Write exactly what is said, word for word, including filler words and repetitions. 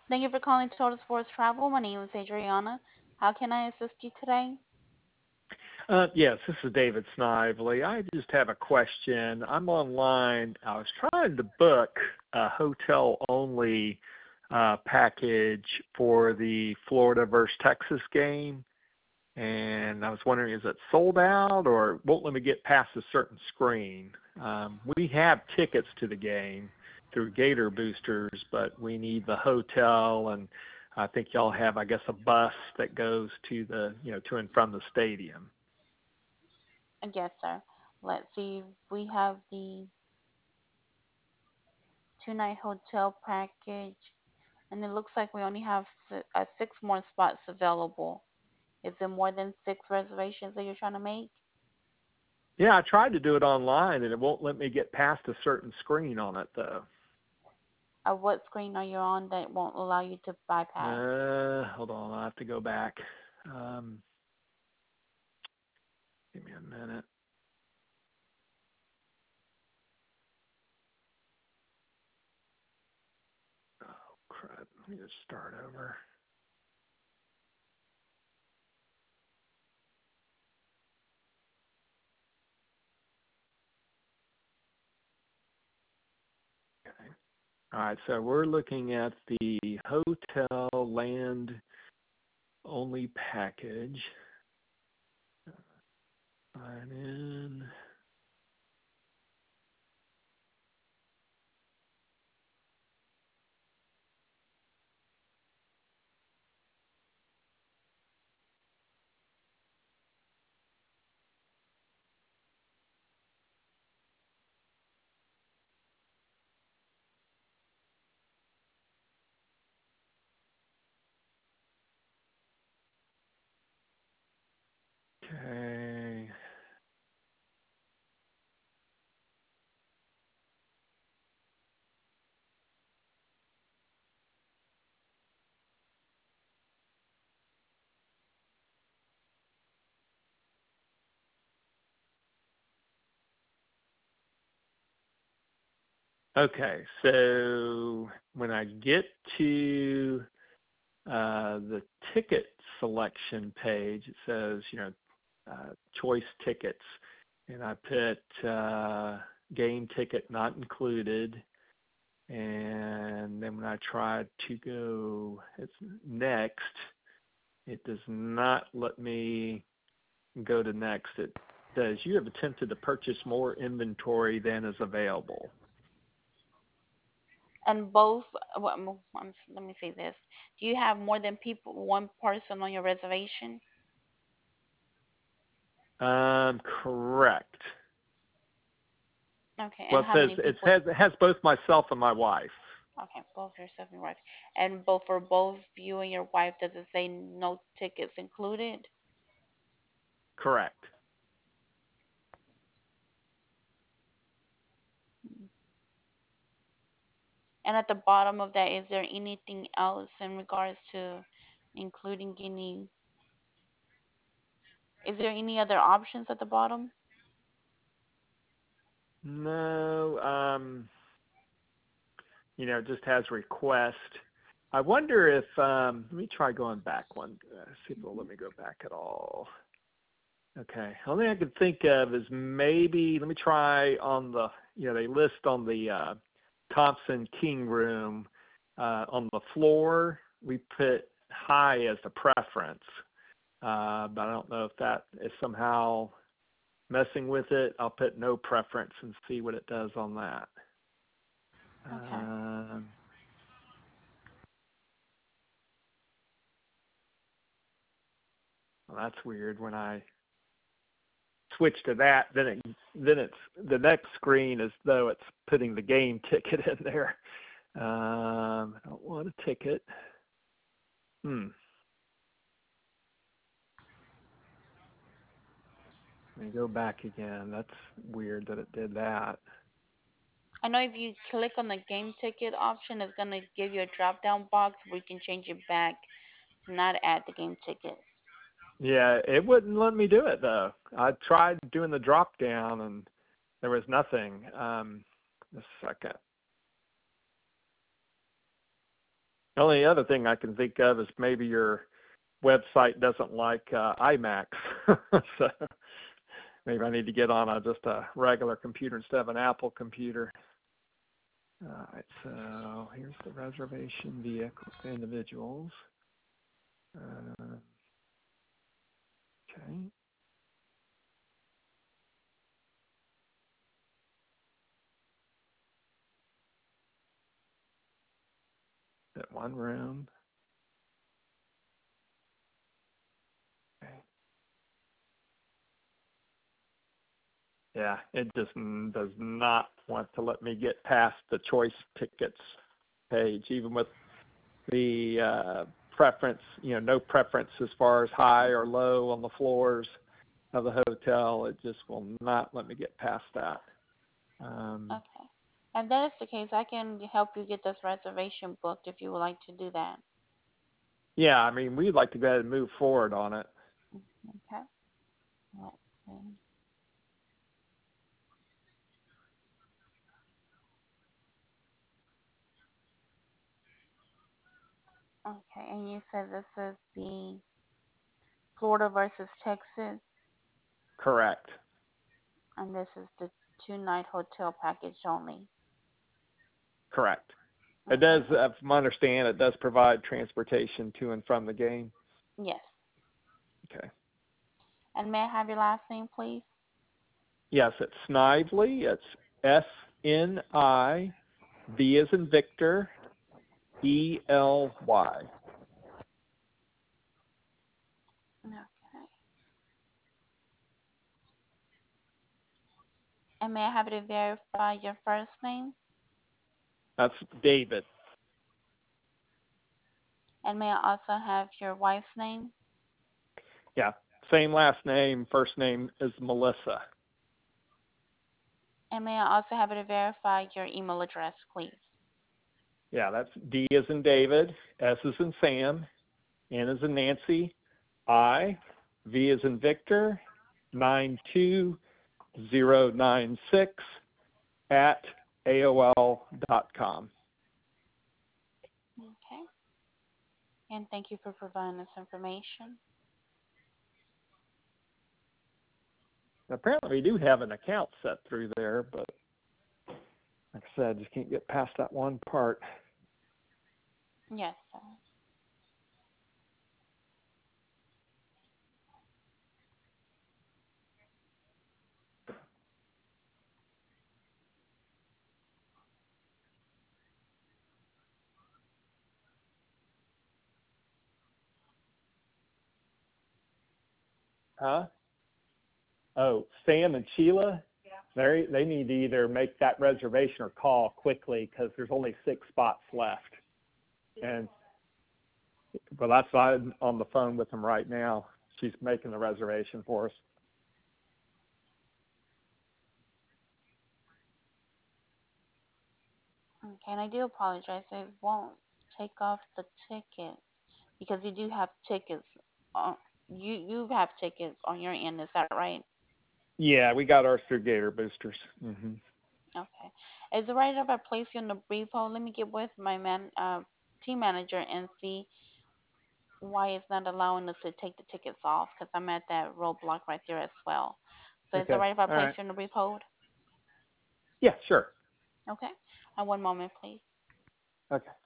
Thank you for calling Total Sports Travel. My name is Adriana. How can I assist you today? Uh, yes, this is David Snively. I just have a question. I'm online. I was trying to book a hotel-only uh, package for the Florida versus Texas game, and I was wondering, is it sold out or it won't let me get past a certain screen? Um, we have tickets to the game through Gator Boosters, but we need the hotel, and I think y'all have, I guess, a bus that goes to the, you know, to and from the stadium. Uh, Yes, sir. Let's see. We have the two night hotel package, and it looks like we only have si- uh, six more spots available. Is it more than six reservations that you're trying to make? Yeah, I tried to do it online and it won't let me get past a certain screen on it though. Uh, what screen are you on that won't allow you to bypass? Uh, hold on, I have to go back. Um, give me a minute. Oh crap! Let me just start over. Okay. All right, so we're looking at the hotel land only package. Sign in. Okay. Okay, so when I get to uh, the ticket selection page, it says, you know, uh, choice tickets, and I put uh, game ticket not included, and then when I try to go, it's next, it does not let me go to next. It says you have attempted to purchase more inventory than is available. And both, well, um, I'm s- let me say this. Do you have more than people, one person on your reservation? Um, correct. Okay, Well, and it how says many it people? has it has both myself and my wife. Okay, both yourself and your wife. And both for both you and your wife, does it say no tickets included? Correct. And at the bottom of that, is there anything else in regards to including any, is there any other options at the bottom? No, um, you know, it just has request. I wonder if um, let me try going back one. Uh, see if it'll let me go back at all. Okay, only I can think of is maybe let me try on the you know they list on the uh, Thompson King room uh, on the floor. We put high as a preference, uh, but I don't know if that is somehow messing with it. I'll put no preference and see what it does on that. Okay. Um, well, that's weird. When I switch to that, then it then it's the next screen as though it's putting the game ticket in there. Um, I don't want a ticket. Hmm. Let me go back again. That's weird that it did that. I know if you click on the game ticket option, it's gonna give you a drop down box where you can change it back to not add the game tickets. Yeah, it wouldn't let me do it though. I tried doing the drop down and there was nothing. Um, just a second. The only other thing I can think of is maybe your website doesn't like uh, iMacs, so maybe I need to get on a, just a regular computer instead of an Apple computer. All right, so here's the reservation vehicle individuals. Uh, okay. That one room. Okay. Yeah, it just does not want to let me get past the choice tickets page, even with the uh, preference, you know, no preference as far as high or low on the floors of the hotel. It just will not let me get past that. Um, Okay. If that is the case, I can help you get this reservation booked if you would like to do that. yeah, I mean, we'd like to go ahead and move forward on it. Okay. Let's see. Okay, and you said this is the Florida versus Texas, Correct. and this is the two night hotel package only. Correct. It Okay. does, uh, from my understanding, it does provide transportation to and from the game. Yes. Okay. And may I have your last name, please? Yes, it's Snively. It's S N I V as in Victor, E L Y. Okay. And may I have you to verify your first name? That's David. And may I also have your wife's name? Yeah, same last name. First name is Melissa. And may I also have you to verify your email address, please? Yeah, that's D as in David, S as in Sam, N as in Nancy, I, V as in Victor, nine two zero nine six at A O L dot com. Okay. And thank you for providing this information. Apparently, we do have an account set through there, but like I said, just can't get past that one part. Yes, sir. Huh? Oh, Sam and Sheila, they they need to either make that reservation or call quickly because there's only six spots left. And well, that's why I'm on the phone with them right now. She's making the reservation for us. Okay, and I do apologize. It won't take off the ticket because you do have tickets. On, you you have tickets on your end. Is that right? Yeah, we got ours through Gator Boosters. Hmm. Okay. Is it right if I place you on the brief hold? Let me get with my man, uh, team manager and see why it's not allowing us to take the tickets off because I'm at that roadblock right there as well. So is it Okay. right if I All place right. you on the brief hold? Yeah, sure. Okay. Uh, one moment, please. Okay.